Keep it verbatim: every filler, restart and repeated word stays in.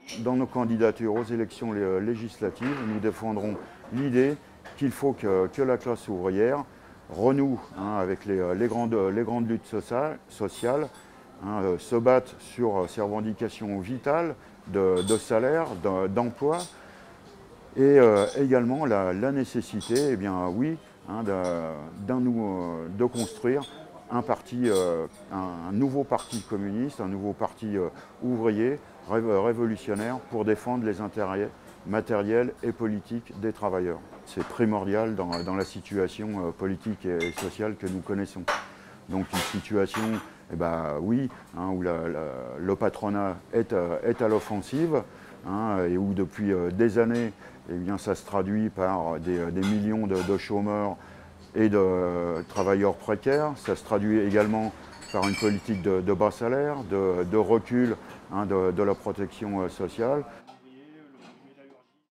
Dans nos candidatures aux élections législatives, nous défendrons l'idée qu'il faut que, que la classe ouvrière renoue hein, avec les, les, grandes, les grandes luttes sociales, sociales hein, euh, se batte sur ses revendications vitales de, de salaire, d'emploi et euh, également la, la nécessité, eh bien oui, hein, de, euh, de construire un, parti, euh, un, un nouveau parti communiste, un nouveau parti euh, ouvrier, ré, révolutionnaire pour défendre les intérêts matériels et politiques des travailleurs. C'est primordial dans, dans la situation euh, politique et sociale que nous connaissons. Donc une situation, eh ben, oui, hein, où la, la, le patronat est, euh, est à l'offensive hein, et où depuis euh, des années, eh bien, ça se traduit par des, des millions de, de chômeurs et de travailleurs précaires. Ça se traduit également par une politique de, de bas salaire, de, de recul hein, de, de la protection sociale.